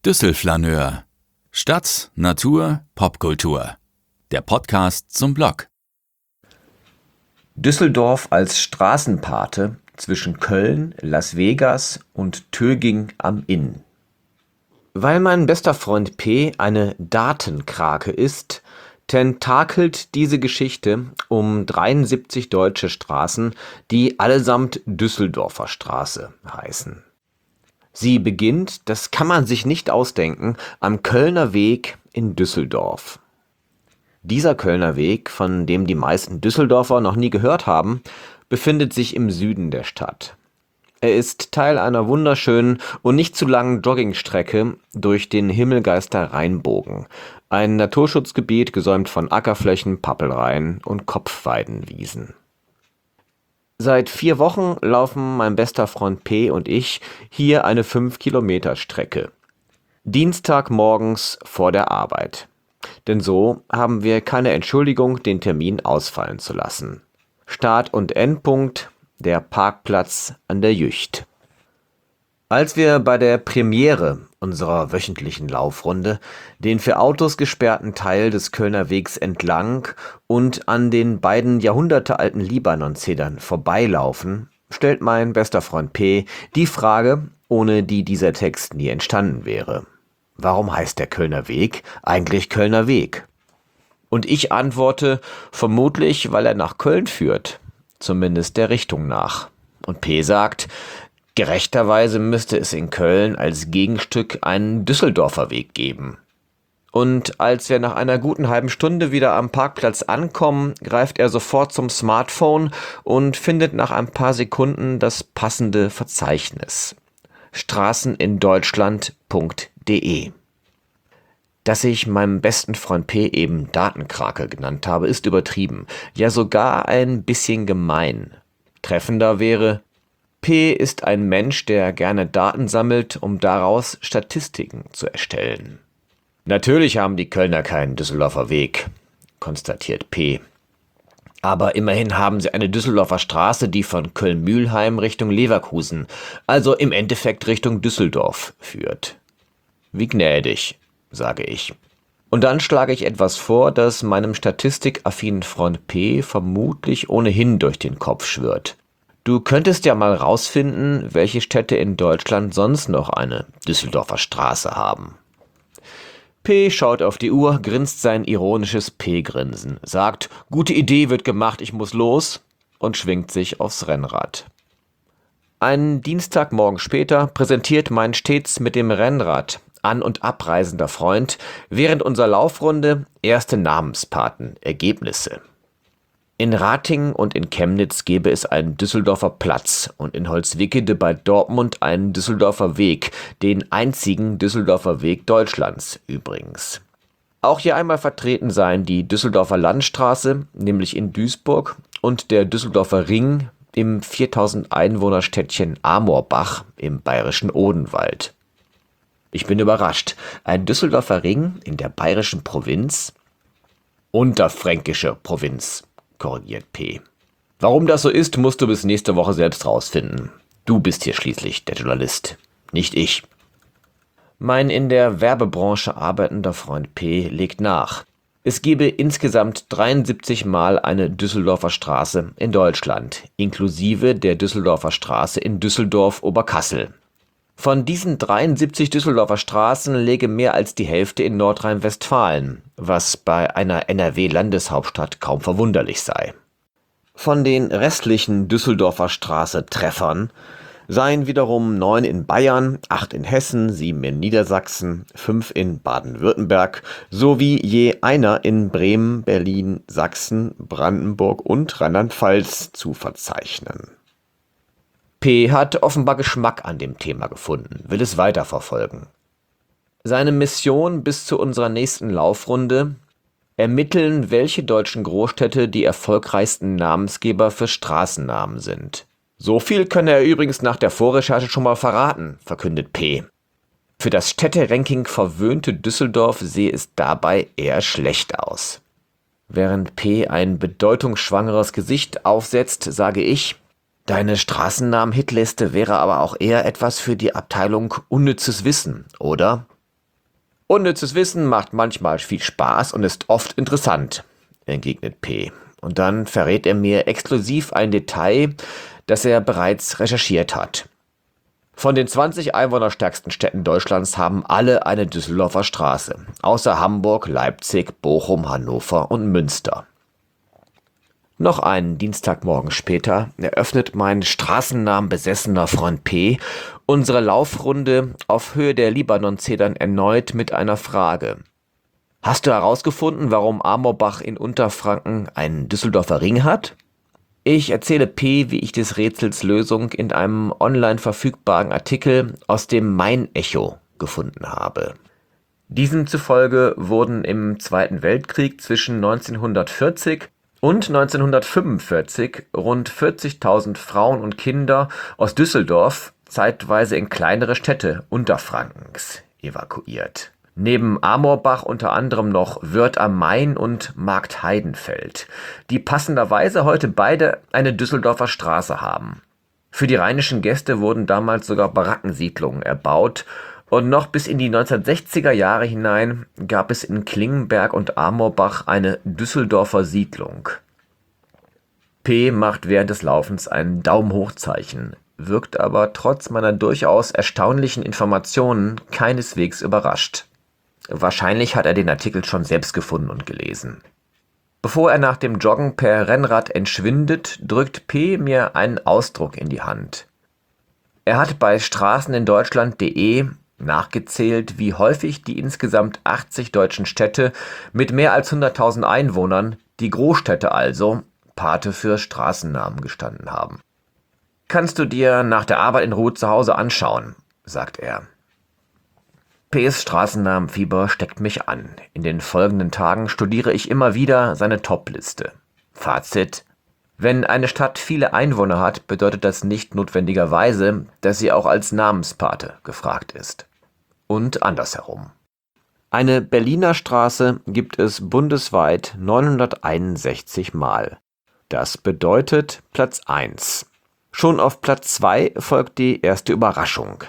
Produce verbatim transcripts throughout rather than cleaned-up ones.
Düsselflaneur. Stadt, Natur, Popkultur. Der Podcast zum Blog. Düsseldorf als Straßenpate zwischen Köln, Las Vegas und Töging am Inn. Weil mein bester Freund P. eine Datenkrake ist, tentakelt diese Geschichte um dreiundsiebzig deutsche Straßen, die allesamt Düsseldorfer Straße heißen. Sie beginnt, das kann man sich nicht ausdenken, am Kölner Weg in Düsseldorf. Dieser Kölner Weg, von dem die meisten Düsseldorfer noch nie gehört haben, befindet sich im Süden der Stadt. Er ist Teil einer wunderschönen und nicht zu langen Joggingstrecke durch den Himmelgeister Rheinbogen, ein Naturschutzgebiet gesäumt von Ackerflächen, Pappelrainen und Kopfweidenwiesen. Seit vier Wochen laufen mein bester Freund P. und ich hier eine fünf Kilometer Strecke. Dienstagmorgens vor der Arbeit. Denn so haben wir keine Entschuldigung, den Termin ausfallen zu lassen. Start- und Endpunkt, der Parkplatz an der Jücht. Als wir bei der Premiere unserer wöchentlichen Laufrunde den für Autos gesperrten Teil des Kölner Wegs entlang und an den beiden jahrhundertealten Libanon-Zedern vorbeilaufen, stellt mein bester Freund P. die Frage, ohne die dieser Text nie entstanden wäre. Warum heißt der Kölner Weg eigentlich Kölner Weg? Und ich antworte, vermutlich, weil er nach Köln führt, zumindest der Richtung nach. Und P. sagt, gerechterweise müsste es in Köln als Gegenstück einen Düsseldorfer Weg geben. Und als wir nach einer guten halben Stunde wieder am Parkplatz ankommen, greift er sofort zum Smartphone und findet nach ein paar Sekunden das passende Verzeichnis. straßenindeutschland punkt de. Dass ich meinem besten Freund P. eben Datenkrake genannt habe, ist übertrieben, ja sogar ein bisschen gemein. Treffender wäre, P. ist ein Mensch, der gerne Daten sammelt, um daraus Statistiken zu erstellen. Natürlich haben die Kölner keinen Düsseldorfer Weg, konstatiert P. Aber immerhin haben sie eine Düsseldorfer Straße, die von Köln-Mülheim Richtung Leverkusen, also im Endeffekt Richtung Düsseldorf, führt. Wie gnädig, sage ich. Und dann schlage ich etwas vor, das meinem statistikaffinen Freund P. vermutlich ohnehin durch den Kopf schwirrt. Du könntest ja mal rausfinden, welche Städte in Deutschland sonst noch eine Düsseldorfer Straße haben. P. schaut auf die Uhr, grinst sein ironisches P-Grinsen, sagt, gute Idee wird gemacht, ich muss los und schwingt sich aufs Rennrad. Einen Dienstagmorgen später präsentiert mein stets mit dem Rennrad an- und abreisender Freund während unserer Laufrunde erste Namenspaten-Ergebnisse. In Ratingen und in Chemnitz gäbe es einen Düsseldorfer Platz und in Holzwickede bei Dortmund einen Düsseldorfer Weg, den einzigen Düsseldorfer Weg Deutschlands übrigens. Auch hier einmal vertreten seien die Düsseldorfer Landstraße, nämlich in Duisburg, und der Düsseldorfer Ring im viertausend Einwohnerstädtchen Amorbach im bayerischen Odenwald. Ich bin überrascht. Ein Düsseldorfer Ring in der bayerischen Provinz? Unterfränkische Provinz, korrigiert P. Warum das so ist, musst du bis nächste Woche selbst rausfinden. Du bist hier schließlich der Journalist, nicht ich. Mein in der Werbebranche arbeitender Freund P. legt nach. Es gebe insgesamt dreiundsiebzig Mal eine Düsseldorfer Straße in Deutschland, inklusive der Düsseldorfer Straße in Düsseldorf-Oberkassel. Von diesen dreiundsiebzig Düsseldorfer Straßen läge mehr als die Hälfte in Nordrhein-Westfalen, was bei einer N R W-Landeshauptstadt kaum verwunderlich sei. Von den restlichen Düsseldorfer Straße-Treffern seien wiederum neun in Bayern, acht in Hessen, sieben in Niedersachsen, fünf in Baden-Württemberg sowie je einer in Bremen, Berlin, Sachsen, Brandenburg und Rheinland-Pfalz zu verzeichnen. P. hat offenbar Geschmack an dem Thema gefunden, will es weiterverfolgen. Seine Mission bis zu unserer nächsten Laufrunde: ermitteln, welche deutschen Großstädte die erfolgreichsten Namensgeber für Straßennamen sind. So viel könne er übrigens nach der Vorrecherche schon mal verraten, verkündet P. Für das Städteranking verwöhnte Düsseldorf sehe es dabei eher schlecht aus. Während P. ein bedeutungsschwangeres Gesicht aufsetzt, sage ich, deine Straßennamen-Hitliste wäre aber auch eher etwas für die Abteilung Unnützes Wissen, oder? Unnützes Wissen macht manchmal viel Spaß und ist oft interessant, entgegnet P. Und dann verrät er mir exklusiv ein Detail, das er bereits recherchiert hat. Von den zwanzig einwohnerstärksten Städten Deutschlands haben alle eine Düsseldorfer Straße, außer Hamburg, Leipzig, Bochum, Hannover und Münster. Noch einen Dienstagmorgen später eröffnet mein straßennamenbesessener Freund P. unsere Laufrunde auf Höhe der Libanon-Zedern erneut mit einer Frage. Hast du herausgefunden, warum Amorbach in Unterfranken einen Düsseldorfer Ring hat? Ich erzähle P., wie ich des Rätsels Lösung in einem online verfügbaren Artikel aus dem Main-Echo gefunden habe. Diesem zufolge wurden im Zweiten Weltkrieg zwischen neunzehnhundertvierzig und neunzehnhundertfünfundvierzig rund vierzigtausend Frauen und Kinder aus Düsseldorf zeitweise in kleinere Städte Unterfrankens evakuiert. Neben Amorbach unter anderem noch Wörth am Main und Marktheidenfeld, die passenderweise heute beide eine Düsseldorfer Straße haben. Für die rheinischen Gäste wurden damals sogar Barackensiedlungen erbaut und noch bis in die neunzehnhundertsechziger Jahre hinein gab es in Klingenberg und Amorbach eine Düsseldorfer Siedlung. P. macht während des Laufens ein Daumen-hoch-Zeichen, wirkt aber trotz meiner durchaus erstaunlichen Informationen keineswegs überrascht. Wahrscheinlich hat er den Artikel schon selbst gefunden und gelesen. Bevor er nach dem Joggen per Rennrad entschwindet, drückt P. mir einen Ausdruck in die Hand. Er hat bei straßenindeutschland punkt de nachgezählt, wie häufig die insgesamt achtzig deutschen Städte mit mehr als hunderttausend Einwohnern, die Großstädte also, Pate für Straßennamen gestanden haben. Kannst du dir nach der Arbeit in Ruhe zu Hause anschauen, sagt er. P.s Straßennamenfieber steckt mich an. In den folgenden Tagen studiere ich immer wieder seine Top-Liste. Fazit: Wenn eine Stadt viele Einwohner hat, bedeutet das nicht notwendigerweise, dass sie auch als Namenspate gefragt ist. Und andersherum. Eine Berliner Straße gibt es bundesweit neunhunderteinundsechzig Mal. Das bedeutet Platz eins. Schon auf Platz zwei folgt die erste Überraschung.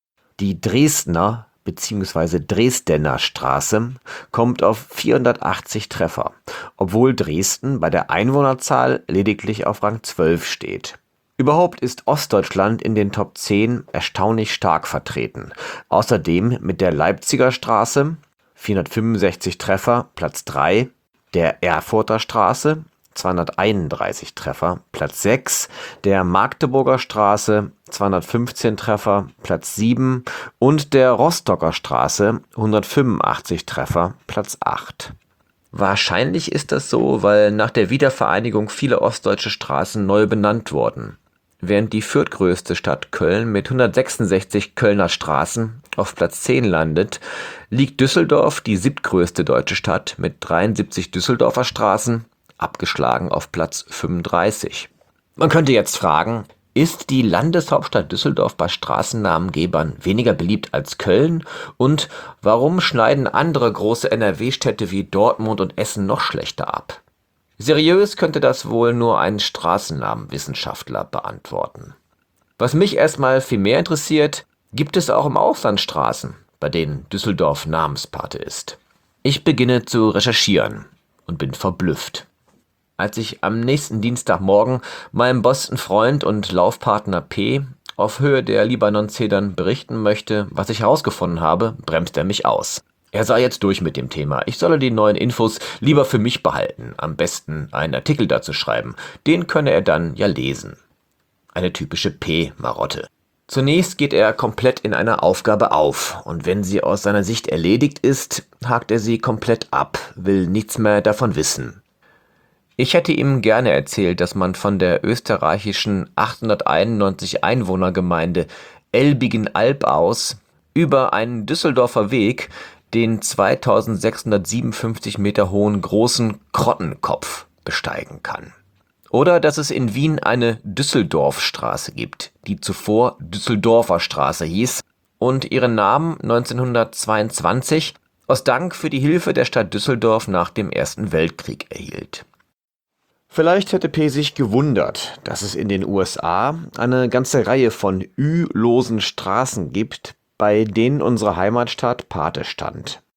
Die Dresdner bzw. Dresdener Straße kommt auf vierhundertachtzig Treffer, obwohl Dresden bei der Einwohnerzahl lediglich auf Rang zwölf steht. Überhaupt ist Ostdeutschland in den Top zehn erstaunlich stark vertreten. Außerdem mit der Leipziger Straße, vierhundertfünfundsechzig Treffer, Platz drei, der Erfurter Straße, zweihunderteinunddreißig Treffer, Platz sechs, der Magdeburger Straße, zweihundertfünfzehn Treffer, Platz sieben und der Rostocker Straße, hundertfünfundachtzig Treffer, Platz acht. Wahrscheinlich ist das so, weil nach der Wiedervereinigung viele ostdeutsche Straßen neu benannt wurden. Während die viertgrößte Stadt Köln mit hundertsechsundsechzig Kölner Straßen auf Platz zehn landet, liegt Düsseldorf, die siebtgrößte deutsche Stadt, mit dreiundsiebzig Düsseldorfer Straßen, abgeschlagen auf Platz fünfunddreißig. Man könnte jetzt fragen, ist die Landeshauptstadt Düsseldorf bei Straßennamengebern weniger beliebt als Köln? Und warum schneiden andere große N R W-Städte wie Dortmund und Essen noch schlechter ab? Seriös könnte das wohl nur ein Straßennamenwissenschaftler beantworten. Was mich erstmal viel mehr interessiert, gibt es auch im Ausland Straßen, bei denen Düsseldorf Namenspate ist? Ich beginne zu recherchieren und bin verblüfft. Als ich am nächsten Dienstagmorgen meinem besten Freund und Laufpartner P. auf Höhe der Libanon-Zedern berichten möchte, was ich herausgefunden habe, bremst er mich aus. Er sei jetzt durch mit dem Thema. Ich solle die neuen Infos lieber für mich behalten, am besten einen Artikel dazu schreiben. Den könne er dann ja lesen. Eine typische P-Marotte. Zunächst geht er komplett in einer Aufgabe auf und wenn sie aus seiner Sicht erledigt ist, hakt er sie komplett ab, will nichts mehr davon wissen. Ich hätte ihm gerne erzählt, dass man von der österreichischen achthunderteinundneunzig Einwohnergemeinde Elbigen-Alb aus über einen Düsseldorfer Weg den zweitausendsechshundertsiebenundfünfzig Meter hohen großen Krottenkopf besteigen kann. Oder dass es in Wien eine Düsseldorfstraße gibt, die zuvor Düsseldorfer Straße hieß und ihren Namen neunzehnhundertzweiundzwanzig aus Dank für die Hilfe der Stadt Düsseldorf nach dem Ersten Weltkrieg erhielt. Vielleicht hätte P. sich gewundert, dass es in den U S A eine ganze Reihe von Ü-losen Straßen gibt, bei denen unsere Heimatstadt Pate stand.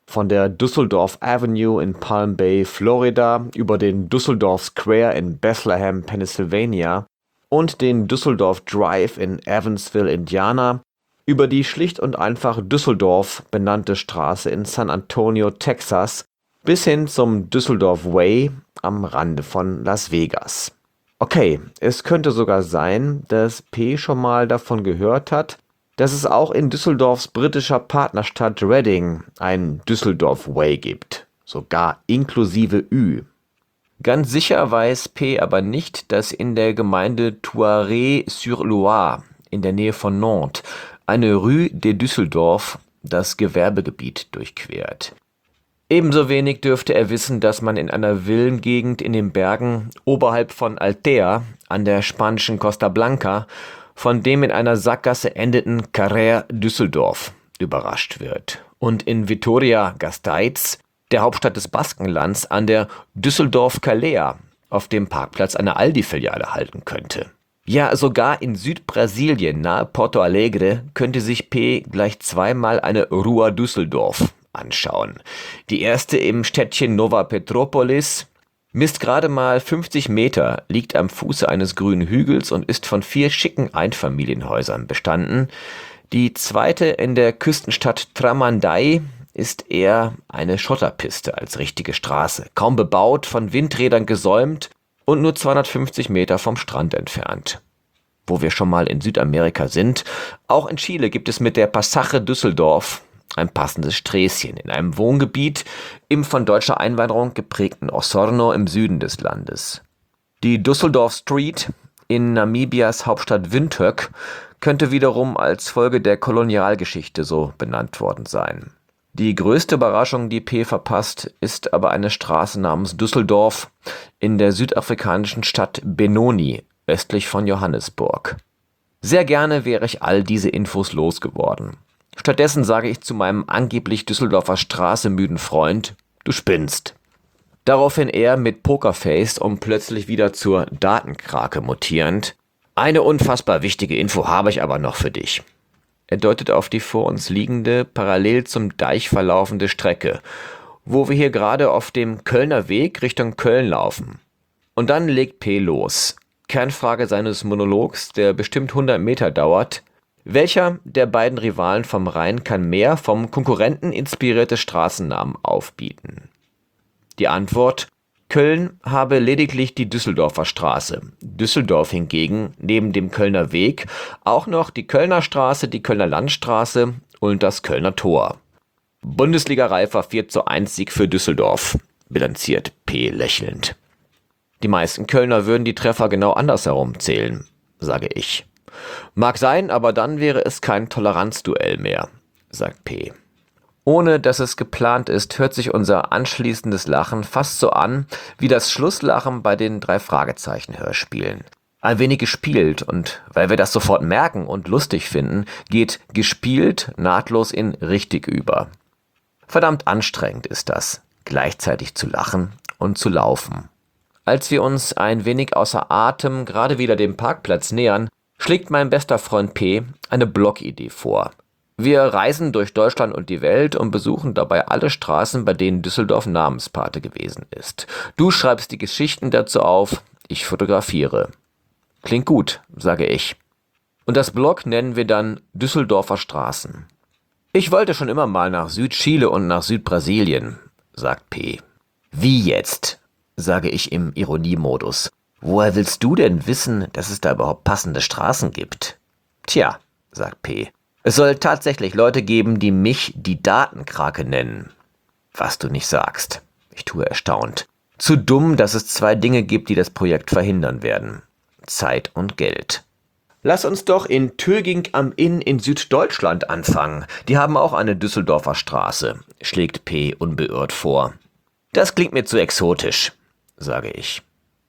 von der Düsseldorf Avenue in Palm Bay, Florida, über den Düsseldorf Square in Bethlehem, Pennsylvania und den Düsseldorf Drive in Evansville, Indiana, über die schlicht und einfach Düsseldorf benannte Straße in San Antonio, Texas, bis hin zum Düsseldorf Way am Rande von Las Vegas. Okay, es könnte sogar sein, dass P. schon mal davon gehört hat, dass es auch in Düsseldorfs britischer Partnerstadt Reading einen Düsseldorf Way gibt, sogar inklusive Ü. Ganz sicher weiß P. aber nicht, dass in der Gemeinde Thouareg-sur-Loire in der Nähe von Nantes eine Rue de Düsseldorf das Gewerbegebiet durchquert. Ebenso wenig dürfte er wissen, dass man in einer Villengegend in den Bergen oberhalb von Altea an der spanischen Costa Blanca von dem in einer Sackgasse endenden Carrer Düsseldorf überrascht wird und in Vitoria-Gasteiz, der Hauptstadt des Baskenlands, an der Düsseldorf-Calea auf dem Parkplatz einer Aldi-Filiale halten könnte. Ja, sogar in Südbrasilien nahe Porto Alegre könnte sich P. gleich zweimal eine Rua Düsseldorf anschauen. Die erste im Städtchen Nova Petropolis, misst gerade mal fünfzig Meter, liegt am Fuße eines grünen Hügels und ist von vier schicken Einfamilienhäusern bestanden. Die zweite in der Küstenstadt Tramandaí ist eher eine Schotterpiste als richtige Straße, kaum bebaut, von Windrädern gesäumt und nur zweihundertfünfzig Meter vom Strand entfernt. Wo wir schon mal in Südamerika sind, auch in Chile gibt es mit der Pasaje Düsseldorf ein passendes Sträßchen in einem Wohngebiet im von deutscher Einwanderung geprägten Osorno im Süden des Landes. Die Düsseldorf Street in Namibias Hauptstadt Windhoek könnte wiederum als Folge der Kolonialgeschichte so benannt worden sein. Die größte Überraschung, die P. verpasst, ist aber eine Straße namens Düsseldorf in der südafrikanischen Stadt Benoni, östlich von Johannesburg. Sehr gerne wäre ich all diese Infos losgeworden. Stattdessen sage ich zu meinem angeblich Düsseldorfer Straße müden Freund, du spinnst. Daraufhin er mit Pokerface und plötzlich wieder zur Datenkrake mutierend, eine unfassbar wichtige Info habe ich aber noch für dich. Er deutet auf die vor uns liegende, parallel zum Deich verlaufende Strecke, wo wir hier gerade auf dem Kölner Weg Richtung Köln laufen. Und dann legt P. los. Kernfrage seines Monologs, der bestimmt hundert Meter dauert: Welcher der beiden Rivalen vom Rhein kann mehr vom Konkurrenten inspirierte Straßennamen aufbieten? Die Antwort: Köln habe lediglich die Düsseldorfer Straße. Düsseldorf hingegen, neben dem Kölner Weg, auch noch die Kölner Straße, die Kölner Landstraße und das Kölner Tor. Bundesliga-reifer vier zu eins Sieg für Düsseldorf, bilanziert P. lächelnd. Die meisten Kölner würden die Treffer genau andersherum zählen, sage ich. Mag sein, aber dann wäre es kein Toleranzduell mehr, sagt P. Ohne dass es geplant ist, hört sich unser anschließendes Lachen fast so an wie das Schlusslachen bei den drei Fragezeichen-Hörspielen. Ein wenig gespielt, und weil wir das sofort merken und lustig finden, geht gespielt nahtlos in richtig über. Verdammt anstrengend ist das, gleichzeitig zu lachen und zu laufen. Als wir uns ein wenig außer Atem gerade wieder dem Parkplatz nähern, schlägt mein bester Freund P. eine Blogidee vor. Wir reisen durch Deutschland und die Welt und besuchen dabei alle Straßen, bei denen Düsseldorf Namenspate gewesen ist. Du schreibst die Geschichten dazu auf, ich fotografiere. Klingt gut, sage ich. Und das Blog nennen wir dann Düsseldorfer Straßen. Ich wollte schon immer mal nach Südchile und nach Südbrasilien, sagt P. Wie jetzt? Sage ich im Ironiemodus. Woher willst du denn wissen, dass es da überhaupt passende Straßen gibt? Tja, sagt P. Es soll tatsächlich Leute geben, die mich die Datenkrake nennen. Was du nicht sagst. Ich tue erstaunt. Zu dumm, dass es zwei Dinge gibt, die das Projekt verhindern werden. Zeit und Geld. Lass uns doch in Töging am Inn in Süddeutschland anfangen. Die haben auch eine Düsseldorfer Straße, schlägt P. unbeirrt vor. Das klingt mir zu exotisch, sage ich.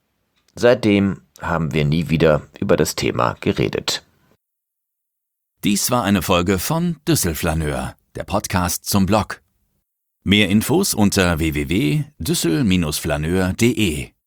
Seitdem haben wir nie wieder über das Thema geredet. Dies war eine Folge von Düsselflaneur, der Podcast zum Blog. Mehr Infos unter w w w punkt düssel Bindestrich flaneur punkt de